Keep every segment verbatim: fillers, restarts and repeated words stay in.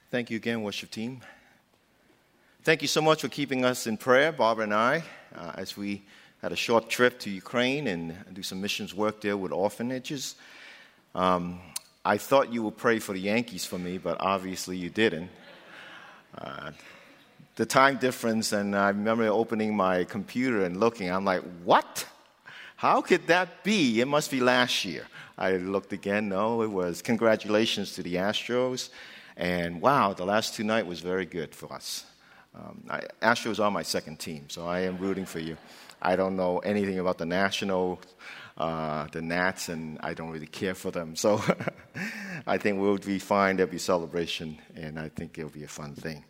Thank you again, worship team. Thank you so much for keeping us in prayer, Barbara and I, uh, as we had a short trip to Ukraine and do some missions work there with orphanages. Um, I thought you would pray for the Yankees for me, but obviously you didn't. Uh, the time difference, and I remember opening my computer and looking, I'm like, what? How could that be? It must be last year. I looked again, no, it was. Congratulations to the Astros. And wow, the last two nights was very good for us. Um, I, Astros are my second team, so I am rooting for you. I don't know anything about the National, uh, the Nats, and I don't really care for them. So I think we'll be fine. There'll be celebration, and I think it'll be a fun thing.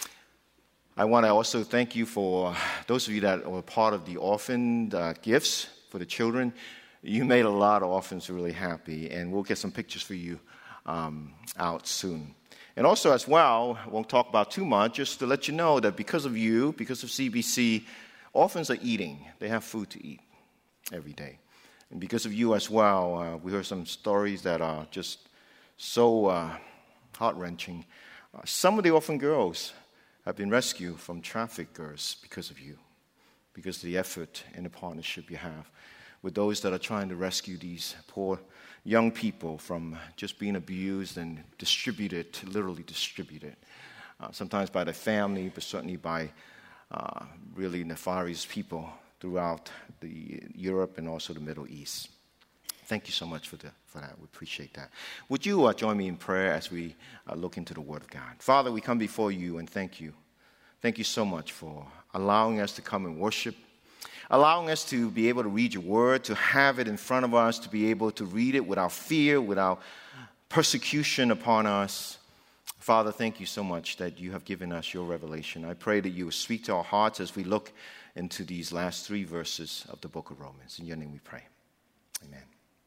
I want to also thank you for those of you that were part of the orphan uh, gifts for the children. You made a lot of orphans really happy, and we'll get some pictures for you um, out soon. And also as well, I won't talk about too much, just to let you know that because of you, because of C B C, orphans are eating. They have food to eat every day. And because of you as well, uh, we heard some stories that are just so uh, heart-wrenching. Uh, some of the orphan girls have been rescued from traffickers because of you, because of the effort and the partnership you have with those that are trying to rescue these poor young people from just being abused and distributed, literally distributed, uh, sometimes by the family, but certainly by uh, really nefarious people throughout the Europe and also the Middle East. Thank you so much for, the, for that. We appreciate that. Would you uh, join me in prayer as we uh, look into the Word of God? Father, we come before you and thank you. Thank you so much for allowing us to come and worship, allowing us to be able to read your word, to have it in front of us, to be able to read it without fear, without persecution upon us. Father, thank you so much that you have given us your revelation. I pray that you will speak to our hearts as we look into these last three verses of the book of Romans. In your name we pray. Amen.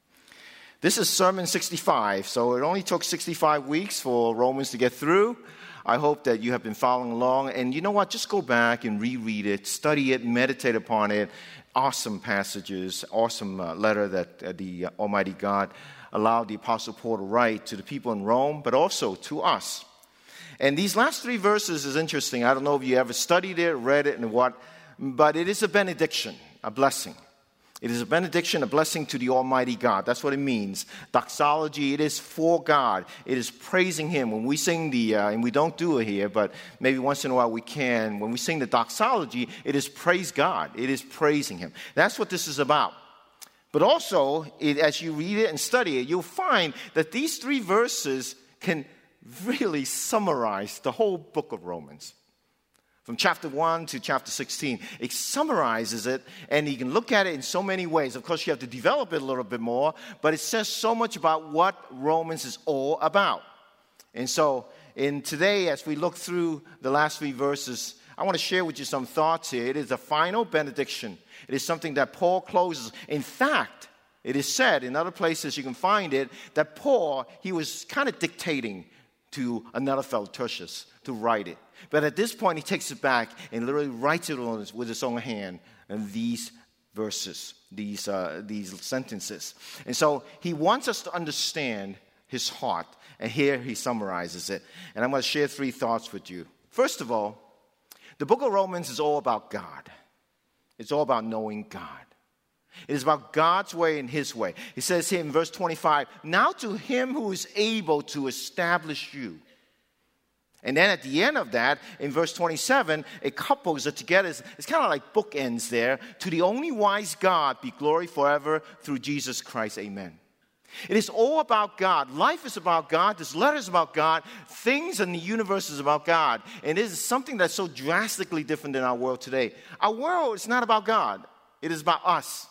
This is Sermon sixty-five, so it only took sixty-five weeks for Romans to get through. I hope that you have been following along. And you know what? Just go back and reread it, study it, meditate upon it. Awesome passages, awesome uh, letter that uh, the uh, Almighty God allowed the Apostle Paul to write to the people in Rome, but also to us. And these last three verses is interesting. I don't know if you ever studied it, read it, and what, but it is a benediction, a blessing. It is a benediction, a blessing to the Almighty God. That's what it means. Doxology, it is for God. It is praising Him. When we sing the, uh, and we don't do it here, but maybe once in a while we can. When we sing the doxology, it is praise God. It is praising Him. That's what this is about. But also, it, as you read it and study it, you'll find that these three verses can really summarize the whole book of Romans. From chapter one to chapter sixteen, it summarizes it, and you can look at it in so many ways. Of course, you have to develop it a little bit more, but it says so much about what Romans is all about. And so, in today, as we look through the last three verses, I want to share with you some thoughts here. It is a final benediction. It is something that Paul closes. In fact, it is said in other places you can find it that Paul, he was kind of dictating to another fellow, Tertius, to write it. But at this point, he takes it back and literally writes it on his, with his own hand, and these verses, these uh, these sentences. And so he wants us to understand his heart, and here he summarizes it. And I'm going to share three thoughts with you. First of all, the book of Romans is all about God. It's all about knowing God. It is about God's way and His way. He says here in verse twenty-five, now to Him who is able to establish you. And then at the end of that, in verse twenty-seven, it couples it together. It's, it's kind of like bookends there. To the only wise God be glory forever through Jesus Christ. Amen. It is all about God. Life is about God. This letter is about God. Things in the universe is about God. And it is something that's so drastically different in our world today. Our world is not about God. It is about us.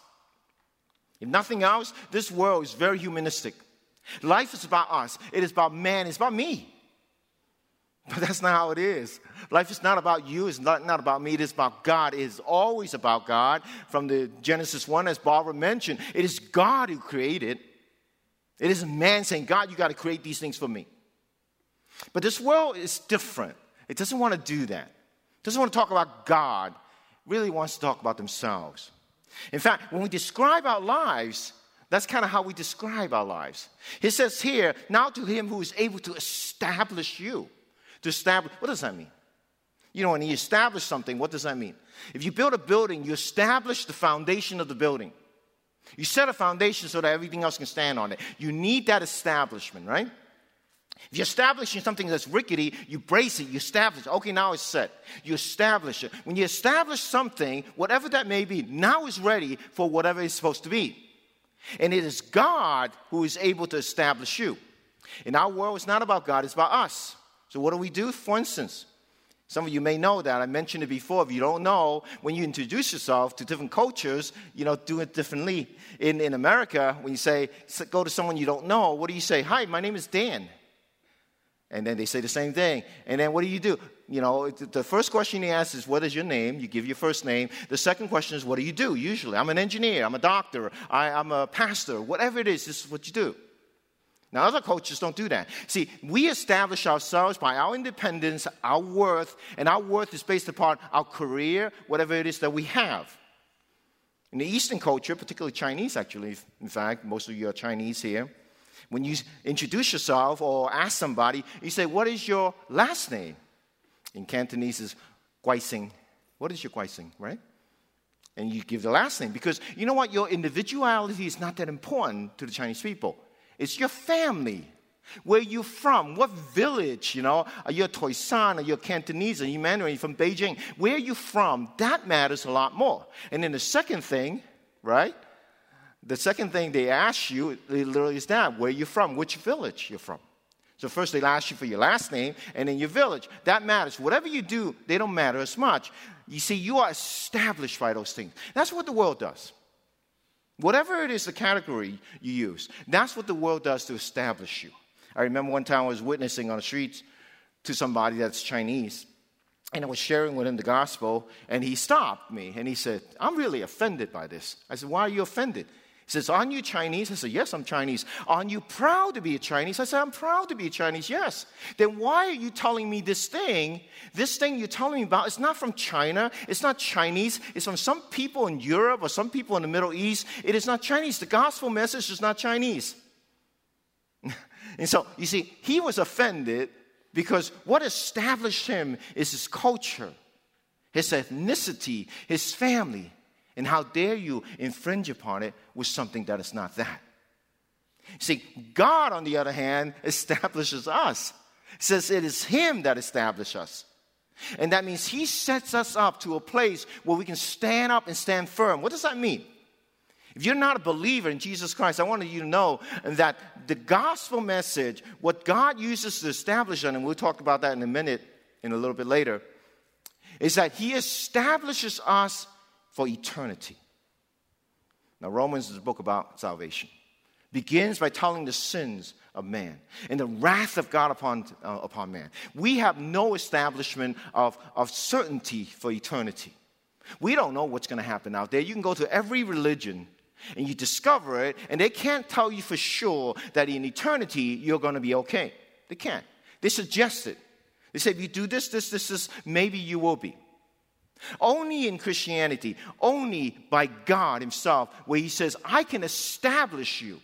If nothing else, this world is very humanistic. Life is about us. It is about man. It's about me. But that's not how it is. Life is not about you. It's not, not about me. It is about God. It is always about God. From the Genesis one, as Barbara mentioned, it is God who created. It isn't man saying, God, you got to create these things for me. But this world is different. It doesn't want to do that. It doesn't want to talk about God. It really wants to talk about themselves. In fact, when we describe our lives, that's kind of how we describe our lives. He says here, now to Him who is able to establish you. To establish, what does that mean? You know, when you establish something, what does that mean? If you build a building, you establish the foundation of the building. You set a foundation so that everything else can stand on it. You need that establishment, right? If you're establishing something that's rickety, you brace it, you establish it. Okay, now it's set. You establish it. When you establish something, whatever that may be, now it's ready for whatever it's supposed to be. And it is God who is able to establish you. In our world, it's not about God, it's about us. So what do we do? For instance, some of you may know that. I mentioned it before. If you don't know, when you introduce yourself to different cultures, you know, do it differently. In, in America, when you say, go to someone you don't know, what do you say? Hi, my name is Dan. And then they say the same thing. And then what do you do? You know, the first question you ask is, what is your name? You give your first name. The second question is, what do you do? Usually, I'm an engineer. I'm a doctor. I, I'm a pastor. Whatever it is, this is what you do. Now, other cultures don't do that. See, we establish ourselves by our independence, our worth, and our worth is based upon our career, whatever it is that we have. In the Eastern culture, particularly Chinese, actually, in fact, most of you are Chinese here, when you introduce yourself or ask somebody, you say, what is your last name? In Cantonese, it's Guai Sing. What is your Guai Sing, right? And you give the last name. Because you know what? Your individuality is not that important to the Chinese people. It's your family. Where you're from, what village, you know, are you a Toisan, are you a Cantonese, are you Mandarin, are you from Beijing? Where are you from? That matters a lot more. And then the second thing, right? The second thing they ask you literally is that, where you're from, which village you're from. So first they'll ask you for your last name and then your village. That matters. Whatever you do, they don't matter as much. You see, you are established by those things. That's what the world does. Whatever it is, the category you use, that's what the world does to establish you. I remember one time I was witnessing on the streets to somebody that's Chinese, and I was sharing with him the gospel, and he stopped me, and he said, I'm really offended by this. I said, why are you offended? He says, aren't you Chinese? I said, yes, I'm Chinese. Aren't you proud to be a Chinese? I said, I'm proud to be a Chinese, yes. Then why are you telling me this thing? This thing you're telling me about is not from China. It's not Chinese. It's from some people in Europe or some people in the Middle East. It is not Chinese. The gospel message is not Chinese. And so, you see, he was offended because what established him is his culture, his ethnicity, his family. And how dare you infringe upon it with something that is not that? See, God, on the other hand, establishes us. Says it is Him that established us. And that means He sets us up to a place where we can stand up and stand firm. What does that mean? If you're not a believer in Jesus Christ, I wanted you to know that the gospel message, what God uses to establish us, and we'll talk about that in a minute, in a little bit later, is that He establishes us for eternity. Now, Romans is a book about salvation. Begins by telling the sins of man and the wrath of God upon, uh, upon man. We have no establishment of, of certainty for eternity. We don't know what's going to happen out there. You can go to every religion and you discover it, and they can't tell you for sure that in eternity you're going to be okay. They can't. They suggest it. They say, if you do this, this, this, this, maybe you will be. Only in Christianity, only by God Himself, where He says, I can establish you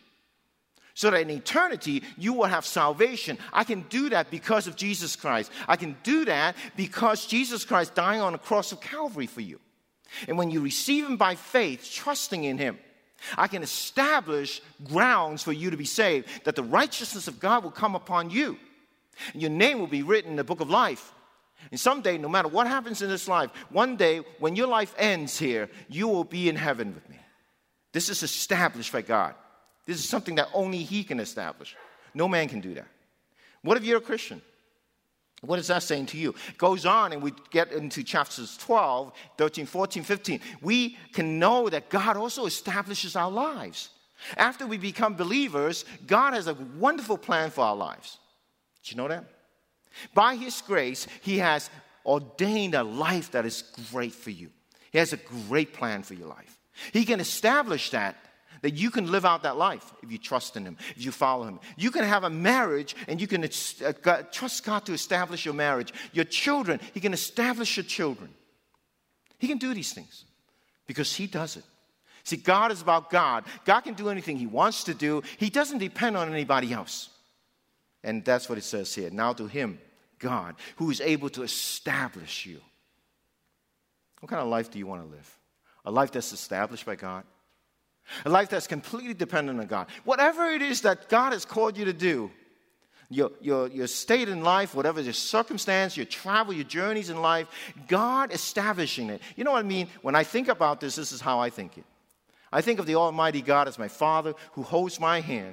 so that in eternity you will have salvation. I can do that because of Jesus Christ. I can do that because Jesus Christ dying on the cross of Calvary for you. And when you receive Him by faith, trusting in Him, I can establish grounds for you to be saved, that the righteousness of God will come upon you. And your name will be written in the book of life. And someday, no matter what happens in this life, one day when your life ends here, you will be in heaven with me. This is established by God. This is something that only He can establish. No man can do that. What if you're a Christian? What is that saying to you? It goes on, and we get into chapters twelve, thirteen, fourteen, fifteen. We can know that God also establishes our lives. After we become believers, God has a wonderful plan for our lives. Did you know that? By His grace, He has ordained a life that is great for you. He has a great plan for your life. He can establish that, that you can live out that life if you trust in Him, if you follow Him. You can have a marriage, and you can uh, God, trust God to establish your marriage. Your children, He can establish your children. He can do these things because He does it. See, God is about God. God can do anything He wants to do. He doesn't depend on anybody else. And that's what it says here. Now to Him God who is able to establish you. What kind of life do you want to live? A life that's established by God? A life that's completely dependent on God. Whatever it is that God has called you to do, your, your, your state in life, whatever your circumstance, your travel, your journeys in life, God establishing it. You know what I mean? When I think about this, this is how I think it. I think of the Almighty God as my Father who holds my hand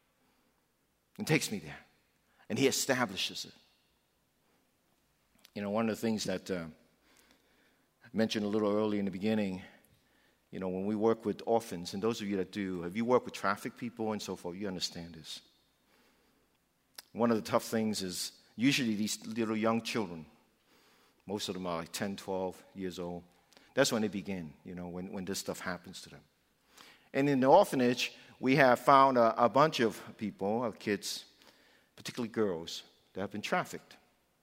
and takes me there. And He establishes it. You know, one of the things that uh, I mentioned a little early in the beginning, you know, when we work with orphans, and those of you that do, if you work with traffic people and so forth, you understand this. One of the tough things is usually these little young children, most of them are like ten, twelve years old. That's when they begin, you know, when, when this stuff happens to them. And in the orphanage, we have found a, a bunch of people, of kids, particularly girls, that have been trafficked.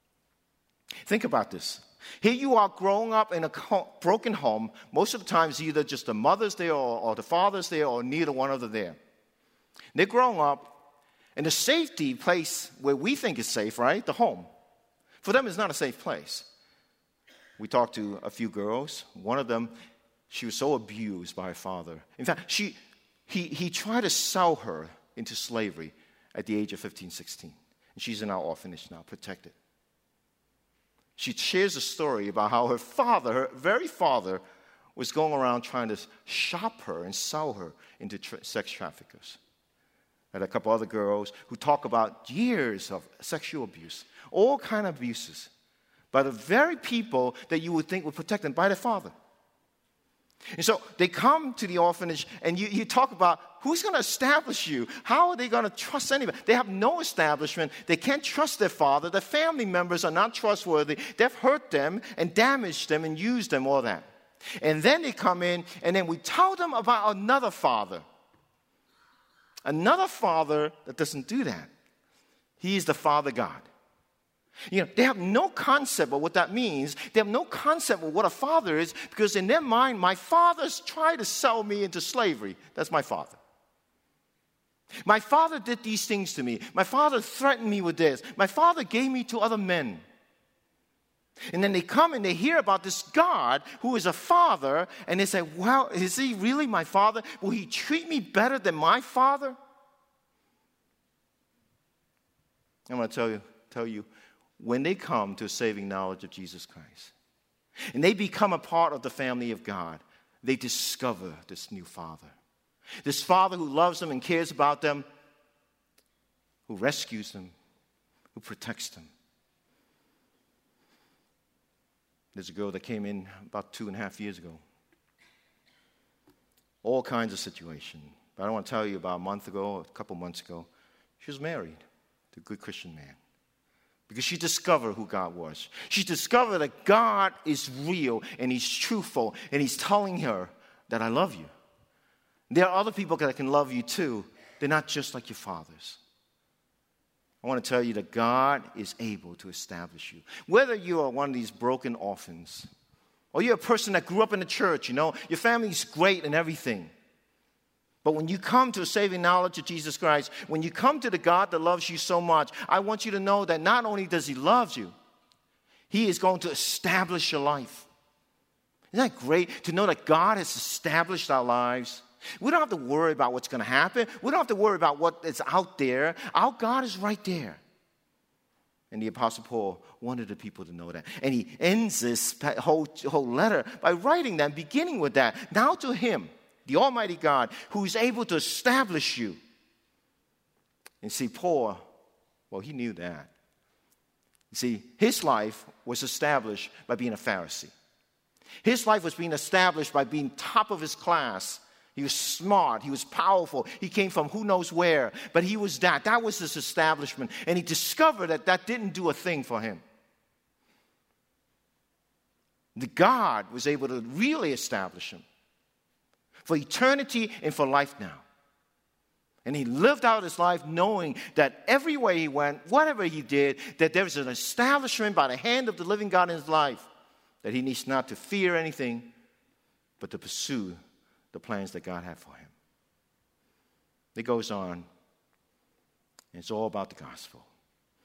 Think about this. Here you are growing up in a co- broken home. Most of the times either just the mother's there or, or the father's there or neither one of them there. They're growing up in the safety place where we think is safe, right? The home. For them, it's not a safe place. We talked to a few girls. One of them, she was so abused by her father. In fact, she, he, he tried to sell her into slavery at the age of fifteen, sixteen. And she's in our orphanage now, protected. She shares a story about how her father, her very father, was going around trying to shop her and sell her into tra- sex traffickers. And a couple other girls who talk about years of sexual abuse, all kind of abuses, by the very people that you would think would protect them, by their father. And so they come to the orphanage, and you, you talk about who's going to establish you? How are they going to trust anybody? They have no establishment. They can't trust their father. Their family members are not trustworthy. They've hurt them and damaged them and used them, all that. And then they come in, and then we tell them about another father. Another father that doesn't do that. He is the Father God. You know, they have no concept of what that means. They have no concept of what a father is because in their mind, my father's tried to sell me into slavery. That's my father. My father did these things to me. My father threatened me with this. My father gave me to other men. And then they come and they hear about this God who is a father, and they say, well, is he really my father? Will he treat me better than my father? I'm going to tell you, tell you, when they come to a saving knowledge of Jesus Christ, and they become a part of the family of God, they discover this new Father. This Father who loves them and cares about them, who rescues them, who protects them. There's a girl that came in about two and a half years ago. All kinds of situations. But I don't want to tell you about a month ago, a couple months ago, she was married to a good Christian man. Because she discovered who God was. She discovered that God is real and He's truthful and He's telling her that I love you. There are other people that can love you too. They're not just like your fathers. I want to tell you that God is able to establish you. Whether you are one of these broken orphans or you're a person that grew up in the church, you know, your family's great and everything. But when you come to a saving knowledge of Jesus Christ, when you come to the God that loves you so much, I want you to know that not only does He love you, He is going to establish your life. Isn't that great to know that God has established our lives? We don't have to worry about what's going to happen. We don't have to worry about what is out there. Our God is right there. And the Apostle Paul wanted the people to know that. And he ends this whole, whole letter by writing that, beginning with that. Now to Him, the Almighty God, who is able to establish you. And see, Paul, well, he knew that. You see, his life was established by being a Pharisee. His life was being established by being top of his class. He was smart. He was powerful. He came from who knows where. But he was that. That was his establishment. And he discovered that that didn't do a thing for him. The God was able to really establish him for eternity and for life now. And he lived out his life knowing that everywhere he went, whatever he did, that there was an establishment by the hand of the living God in his life, that he needs not to fear anything, but to pursue the plans that God had for him. It goes on, and it's all about the gospel.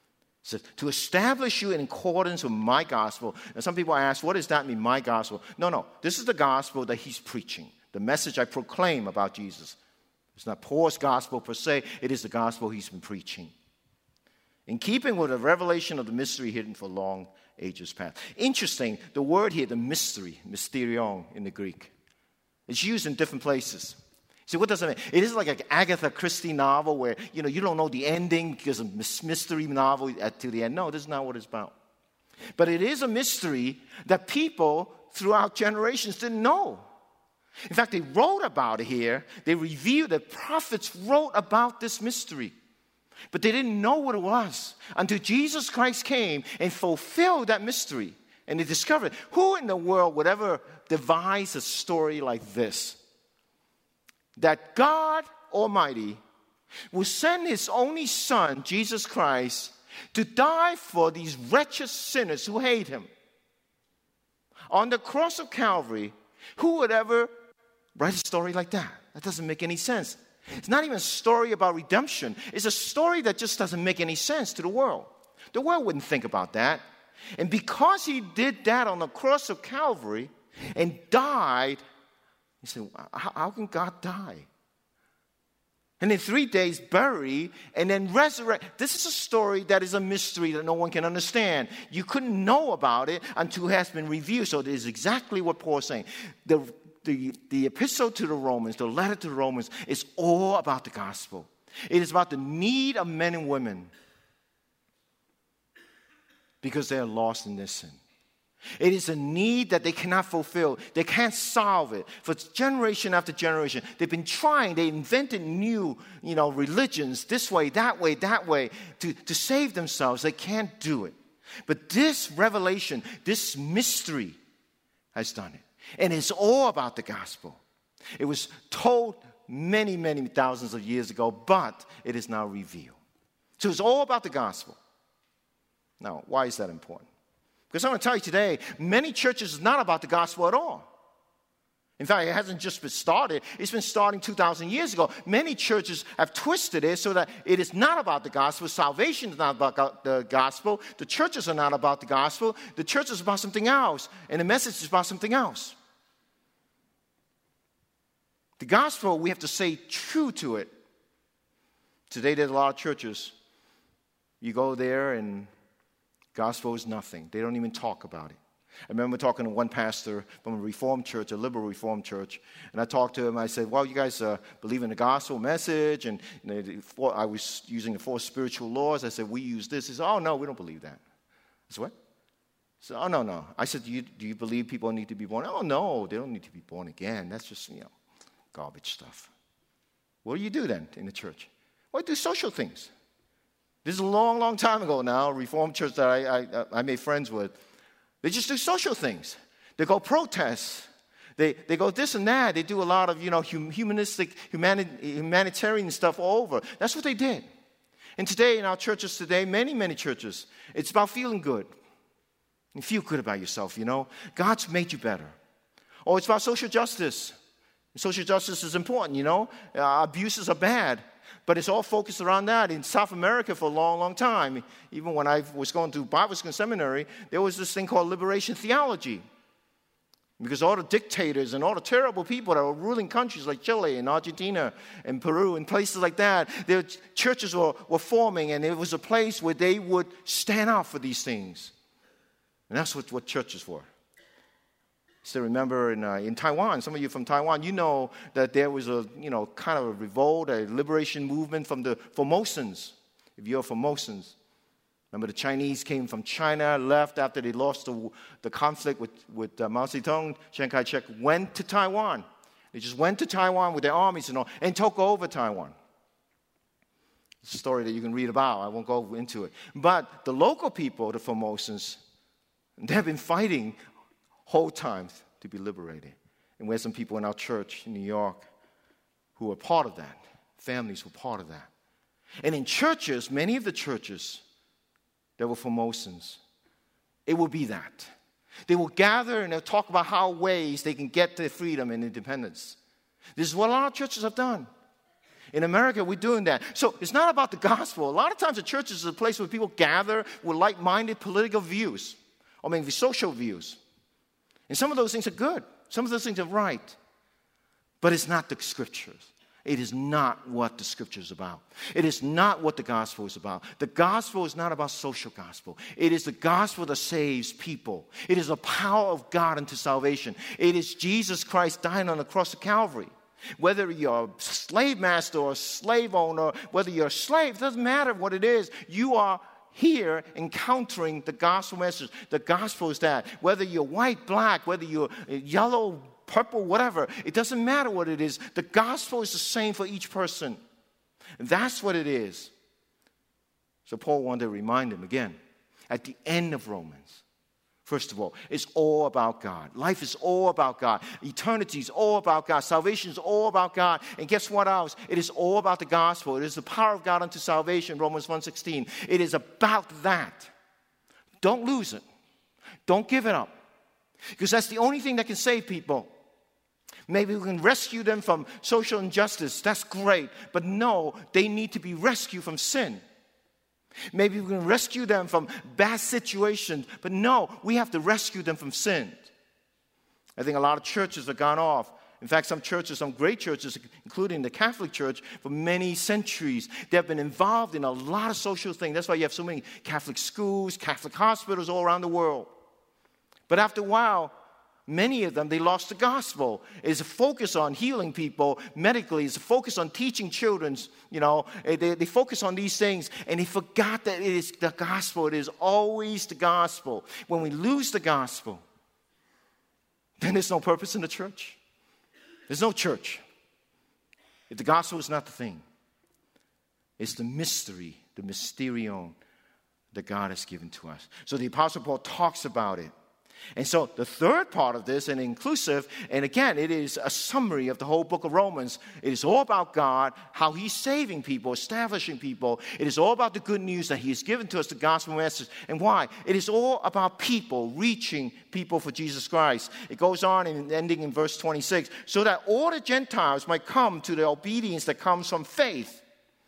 So to establish you in accordance with my gospel. And some people ask, what does that mean, my gospel? No, no. This is the gospel that he's preaching. The message I proclaim about Jesus. It's not Paul's gospel per se. It is the gospel he's been preaching. In keeping with the revelation of the mystery hidden for long ages past. Interesting, the word here, the mystery, mysterion in the Greek. It's used in different places. See, what does it mean? It is like an Agatha Christie novel where, you know, you don't know the ending because of mystery novel at, to the end. No, this is not what it's about. But it is a mystery that people throughout generations didn't know. In fact, they wrote about it here. They revealed, the prophets wrote about this mystery. But they didn't know what it was until Jesus Christ came and fulfilled that mystery. And they discovered, who in the world would ever devise a story like this? That God Almighty will send his only Son, Jesus Christ, to die for these wretched sinners who hate him. On the cross of Calvary, who would ever write a story like that? That doesn't make any sense. It's not even a story about redemption. It's a story that just doesn't make any sense to the world. The world wouldn't think about that. And because he did that on the cross of Calvary and died, he said, how, how can God die? And in three days buried and then resurrect. This is a story that is a mystery that no one can understand. You couldn't know about it until it has been revealed. So it is exactly what Paul is saying. The, the, the epistle to the Romans, the letter to the Romans, is all about the gospel. It is about the need of men and women because they are lost in their sin. It is a need that they cannot fulfill. They can't solve it. For generation after generation, they've been trying. They invented new, you know, religions this way, that way, that way to, to save themselves. They can't do it. But this revelation, this mystery has done it. And it's all about the gospel. It was told many, many thousands of years ago, but it is now revealed. So it's all about the gospel. Now, why is that important? Because I want to tell you today, many churches is not about the gospel at all. In fact, it hasn't just been started. It's been starting two thousand years ago. Many churches have twisted it so that it is not about the gospel. Salvation is not about the gospel. The churches are not about the gospel. The church is about something else. And the message is about something else. The gospel, we have to stay true to it. Today, there's a lot of churches. You go there and gospel is nothing. They don't even talk about it. I remember talking to one pastor from a Reformed church, a liberal Reformed church, and I talked to him. I said, well, you guys uh, believe in the gospel message, and you know, the four, I was using the four spiritual laws. I said, we use this. He said, oh, no, we don't believe that. I said, what? He said, oh, no, no. I said, do you, do you believe people need to be born? Oh, no, they don't need to be born again. That's just, you know, garbage stuff. What do you do then in the church? Well, I do social things. This is a long, long time ago now, a Reformed church that I, I, I made friends with. They just do social things. They go protest. They, they go this and that. They do a lot of, you know, hum, humanistic, humani- humanitarian stuff all over. That's what they did. And today in our churches today, many, many churches, it's about feeling good. You feel good about yourself, you know. God's made you better. Or it's about social justice. Social justice is important, you know. Uh, abuses are bad. But it's all focused around that. In South America for a long, long time, even when I was going to Bible school seminary, there was this thing called liberation theology. Because all the dictators and all the terrible people that were ruling countries like Chile and Argentina and Peru and places like that, their churches were, were forming, and it was a place where they would stand out for these things. And that's what, what churches were. Still remember in, uh, in Taiwan, some of you from Taiwan, you know that there was a, you know, kind of a revolt, a liberation movement from the Formosans. If you're Formosans, remember the Chinese came from China, left after they lost the, the conflict with, with uh, Mao Zedong. Chiang Kai-shek went to Taiwan. They just went to Taiwan with their armies and all, and took over Taiwan. It's a story that you can read about. I won't go into it. But the local people, the Formosans, they've been fighting whole times to be liberated. And we have some people in our church in New York who are part of that. Families who are part of that. And in churches, many of the churches that were Formosans, it will be that. They will gather and they'll talk about how ways they can get their freedom and independence. This is what a lot of churches have done. In America, we're doing that. So it's not about the gospel. A lot of times the church is a place where people gather with like-minded political views, or maybe social views. And some of those things are good. Some of those things are right. But it's not the scriptures. It is not what the scripture is about. It is not what the gospel is about. The gospel is not about social gospel. It is the gospel that saves people. It is the power of God unto salvation. It is Jesus Christ dying on the cross of Calvary. Whether you're a slave master or a slave owner, whether you're a slave, it doesn't matter what it is. You are here encountering the gospel message. The gospel is that. Whether you're white, black, whether you're yellow, purple, whatever, it doesn't matter what it is. The gospel is the same for each person. And that's what it is. So Paul wanted to remind him again, at the end of Romans, first of all, it's all about God. Life is all about God. Eternity is all about God. Salvation is all about God. And guess what else? It is all about the gospel. It is the power of God unto salvation, Romans one sixteen. It is about that. Don't lose it. Don't give it up. Because that's the only thing that can save people. Maybe we can rescue them from social injustice. That's great. But no, they need to be rescued from sin. Maybe we can rescue them from bad situations. But no, we have to rescue them from sin. I think a lot of churches have gone off. In fact, some churches, some great churches, including the Catholic Church, for many centuries, they have been involved in a lot of social things. That's why you have so many Catholic schools, Catholic hospitals all around the world. But after a while, many of them, they lost the gospel. It's a focus on healing people medically. It's a focus on teaching children. You know, they, they focus on these things, and they forgot that it is the gospel. It is always the gospel. When we lose the gospel, then there's no purpose in the church. There's no church. If the gospel is not the thing, it's the mystery, the mysterion that God has given to us. So the Apostle Paul talks about it. And so the third part of this, and inclusive, and again, it is a summary of the whole book of Romans. It is all about God, how He's saving people, establishing people. It is all about the good news that He has given to us, the gospel message. And why? It is all about people, reaching people for Jesus Christ. It goes on and ending in verse twenty-six, so that all the Gentiles might come to the obedience that comes from faith.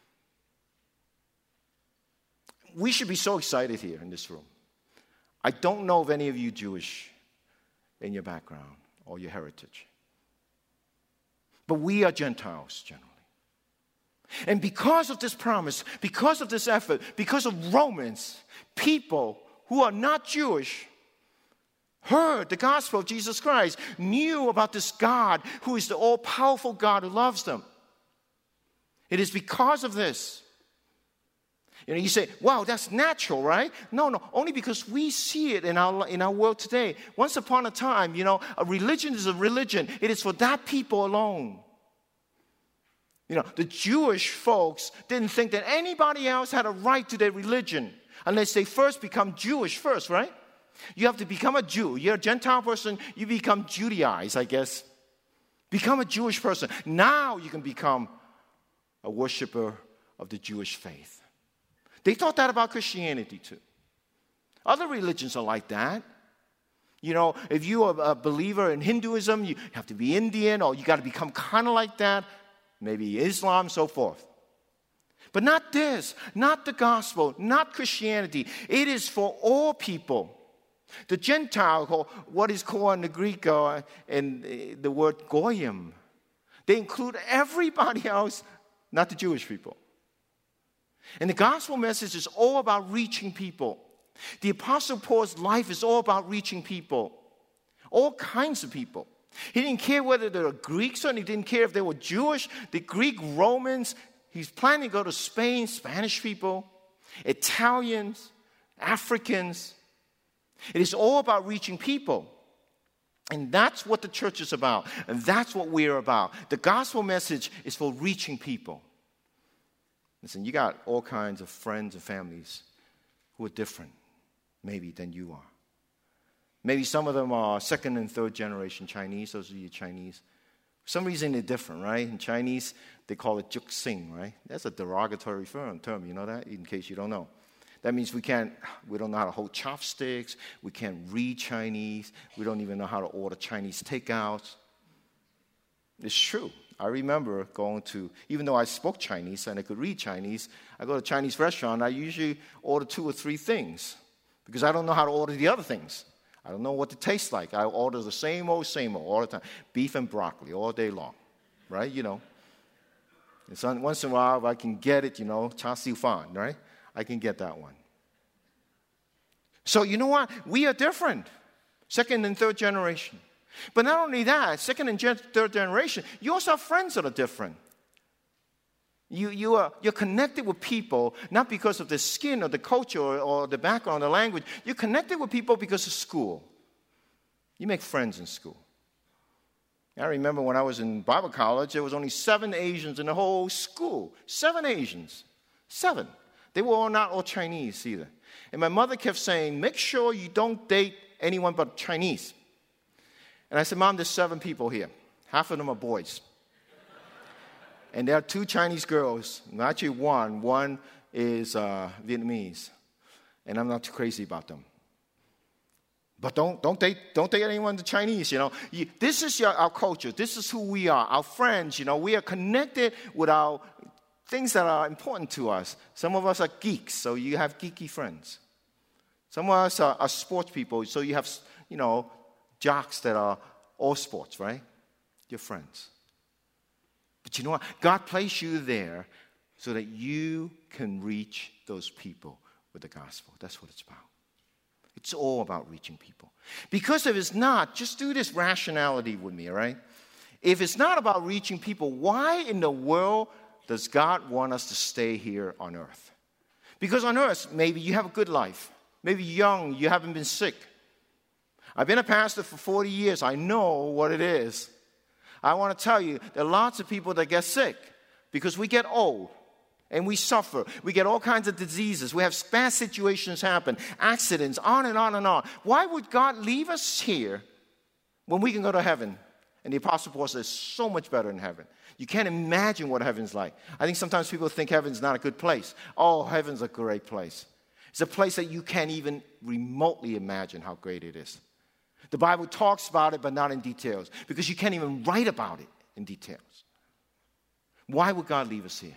We should be so excited here in this room. I don't know of any of you Jewish in your background or your heritage. But we are Gentiles generally. And because of this promise, because of this effort, because of Romans, people who are not Jewish heard the gospel of Jesus Christ, knew about this God who is the all-powerful God who loves them. It is because of this. You know, you say, wow, that's natural, right? No, no, only because we see it in our, in our world today. Once upon a time, you know, a religion is a religion. It is for that people alone. You know, the Jewish folks didn't think that anybody else had a right to their religion unless they first become Jewish first, right? You have to become a Jew. You're a Gentile person, you become Judaized, I guess. Become a Jewish person. Now you can become a worshiper of the Jewish faith. They thought that about Christianity too. Other religions are like that. You know, if you are a believer in Hinduism, you have to be Indian, or you got to become kind of like that. Maybe Islam, so forth. But not this, not the gospel, not Christianity. It is for all people. The Gentile, what is called in the Greek uh, and the word goyim, they include everybody else, not the Jewish people. And the gospel message is all about reaching people. The Apostle Paul's life is all about reaching people. All kinds of people. He didn't care whether they were Greeks or he didn't care if they were Jewish, the Greek, Romans. He's planning to go to Spain, Spanish people, Italians, Africans. It is all about reaching people. And that's what the church is about. And that's what we're about. The gospel message is for reaching people. Listen, you got all kinds of friends and families who are different, maybe, than you are. Maybe some of them are second and third generation Chinese. Those are your Chinese. For some reason, they're different, right? In Chinese, they call it juk sing, right? That's a derogatory term. You know that? In case you don't know. That means we can't, we don't know how to hold chopsticks. We can't read Chinese. We don't even know how to order Chinese takeouts. It's true. I remember going to, even though I spoke Chinese and I could read Chinese, I go to a Chinese restaurant, I usually order two or three things because I don't know how to order the other things. I don't know what it tastes like. I order the same old, same old all the time. Beef and broccoli all day long, right? You know. And so once in a while, if I can get it, you know, char siu fan, right? I can get that one. So you know what? We are different. Second and third generation. But not only that, second and gen- third generation, you also have friends that are different. You, you are, you're connected with people, not because of the skin or the culture or, or the background or the language. You're connected with people because of school. You make friends in school. I remember when I was in Bible college, there was only seven Asians in the whole school. Seven Asians. Seven. They were all not all Chinese either. And my mother kept saying, make sure you don't date anyone but Chinese. And I said, Mom, there's seven people here. Half of them are boys. And there are two Chinese girls. Actually, one. One is uh, Vietnamese. And I'm not too crazy about them. But don't don't date don't date anyone the Chinese, you know. You, this is your, our culture. This is who we are. Our friends, you know. We are connected with our things that are important to us. Some of us are geeks, so you have geeky friends. Some of us are, are sports people, so you have, you know, jocks that are all sports, right? Your friends. But you know what? God placed you there so that you can reach those people with the gospel. That's what it's about. It's all about reaching people. Because if it's not, just do this rationality with me, all right? If it's not about reaching people, why in the world does God want us to stay here on earth? Because on earth, maybe you have a good life. Maybe you're young, you haven't been sick. I've been a pastor for forty years. I know what it is. I want to tell you, there are lots of people that get sick because we get old and we suffer. We get all kinds of diseases. We have bad situations happen, accidents, on and on and on. Why would God leave us here when we can go to heaven? And the Apostle Paul says, so much better in heaven. You can't imagine what heaven's like. I think sometimes people think heaven's not a good place. Oh, heaven's a great place. It's a place that you can't even remotely imagine how great it is. The Bible talks about it, but not in details, because you can't even write about it in details. Why would God leave us here?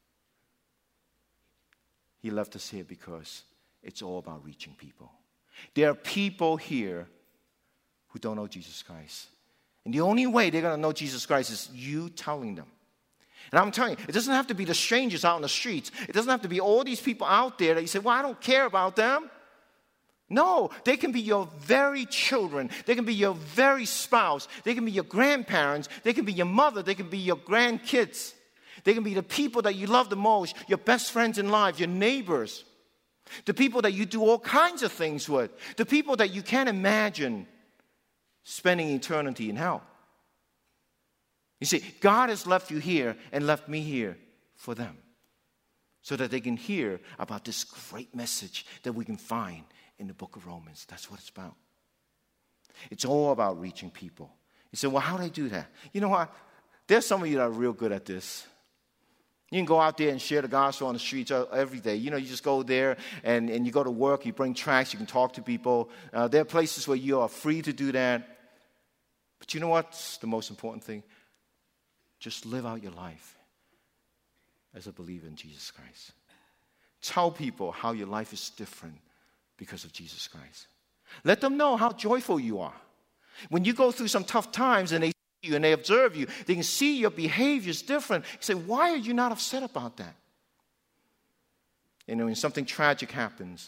He left us here because it's all about reaching people. There are people here who don't know Jesus Christ. And the only way they're going to know Jesus Christ is you telling them. And I'm telling you, it doesn't have to be the strangers out on the streets. It doesn't have to be all these people out there that you say, well, I don't care about them. No, they can be your very children. They can be your very spouse. They can be your grandparents. They can be your mother. They can be your grandkids. They can be the people that you love the most, your best friends in life, your neighbors, the people that you do all kinds of things with, the people that you can't imagine spending eternity in hell. You see, God has left you here and left me here for them so that they can hear about this great message that we can find in the book of Romans. That's what it's about. It's all about reaching people. You say, well, how do I do that? You know what? There's some of you that are real good at this. You can go out there and share the gospel on the streets every day. You know, you just go there and, and you go to work, you bring tracts, you can talk to people. Uh, there are places where you are free to do that. But you know what's the most important thing? Just live out your life as a believer in Jesus Christ. Tell people how your life is different because of Jesus Christ. Let them know how joyful you are. When you go through some tough times and they see you and they observe you, they can see your behavior is different. You say, why are you not upset about that? You know, when something tragic happens,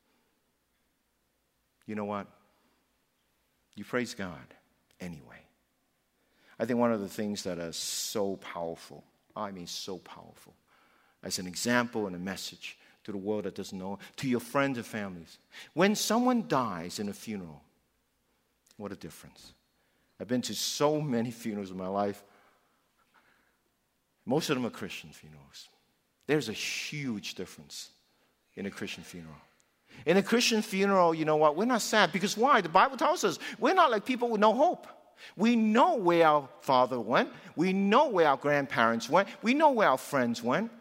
you know what? You praise God anyway. I think one of the things that is so powerful, I mean so powerful, as an example and a message to the world that doesn't know, to your friends and families. When someone dies in a funeral, what a difference. I've been to so many funerals in my life. Most of them are Christian funerals. There's a huge difference in a Christian funeral. In a Christian funeral, you know what? We're not sad. Because why? The Bible tells us we're not like people with no hope. We know where our father went. We know where our grandparents went. We know where our friends went.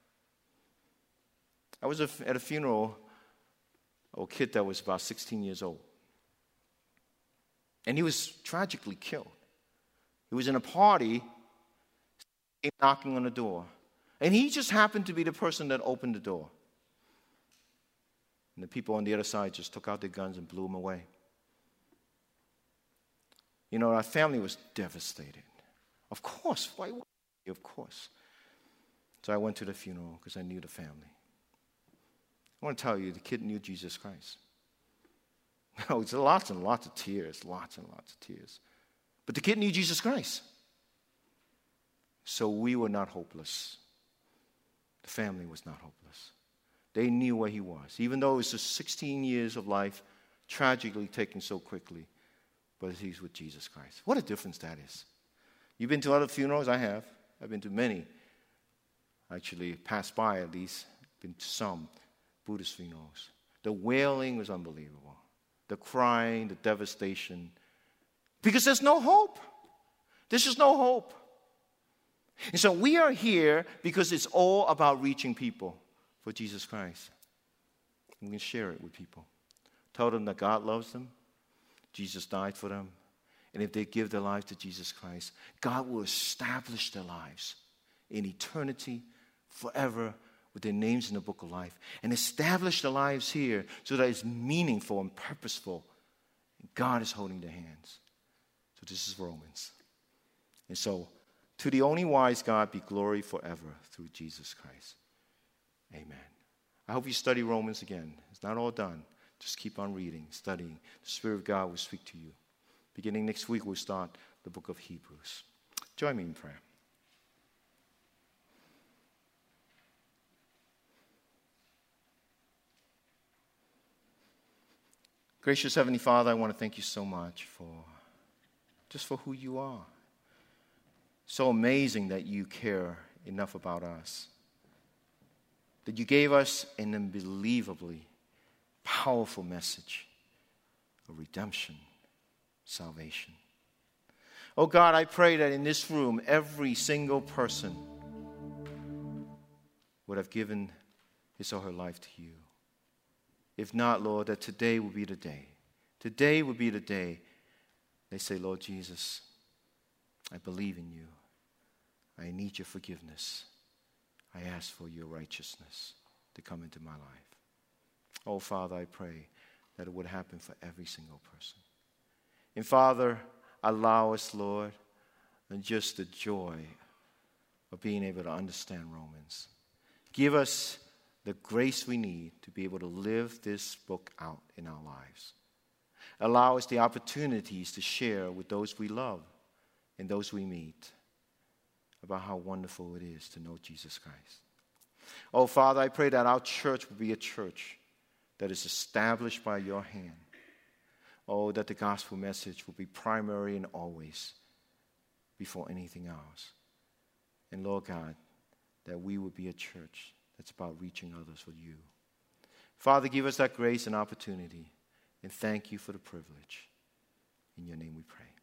I was at a funeral of a kid that was about sixteen years old. And he was tragically killed. He was in a party, came knocking on the door. And he just happened to be the person that opened the door. And the people on the other side just took out their guns and blew him away. You know, our family was devastated. Of course. Why would we? Of course. So I went to the funeral because I knew the family. I want to tell you, the kid knew Jesus Christ. No, it's lots and lots of tears, lots and lots of tears. But the kid knew Jesus Christ. So we were not hopeless. The family was not hopeless. They knew where he was, even though it was just sixteen years of life tragically taken so quickly. But he's with Jesus Christ. What a difference that is. You've been to other funerals? I have. I've been to many. Actually, passed by at least. Been to some Buddhist funerals. The wailing was unbelievable. The crying, the devastation. Because there's no hope. There's just no hope. And so we are here because it's all about reaching people for Jesus Christ. We can share it with people. Tell them that God loves them. Jesus died for them. And if they give their lives to Jesus Christ, God will establish their lives in eternity, forever, with their names in the book of life. And establish their lives here so that it's meaningful and purposeful. And God is holding their hands. So this is Romans. And so, to the only wise God be glory forever through Jesus Christ. Amen. I hope you study Romans again. It's not all done. Just keep on reading, studying. The Spirit of God will speak to you. Beginning next week, we'll start the book of Hebrews. Join me in prayer. Gracious Heavenly Father, I want to thank you so much for just for who you are. So amazing that you care enough about us. That you gave us an unbelievably powerful message of redemption, salvation. Oh God, I pray that in this room, every single person would have given his or her life to you. If not, Lord, that today will be the day. Today will be the day they say, Lord Jesus, I believe in you. I need your forgiveness. I ask for your righteousness to come into my life. Oh, Father, I pray that it would happen for every single person. And Father, allow us, Lord, and just the joy of being able to understand Romans. Give us the grace we need to be able to live this book out in our lives. Allow us the opportunities to share with those we love and those we meet about how wonderful it is to know Jesus Christ. Oh, Father, I pray that our church will be a church that is established by your hand. Oh, that the gospel message will be primary and always before anything else. And Lord God, that we would be a church that's about reaching others for you. Father, give us that grace and opportunity, and thank you for the privilege. In your name we pray.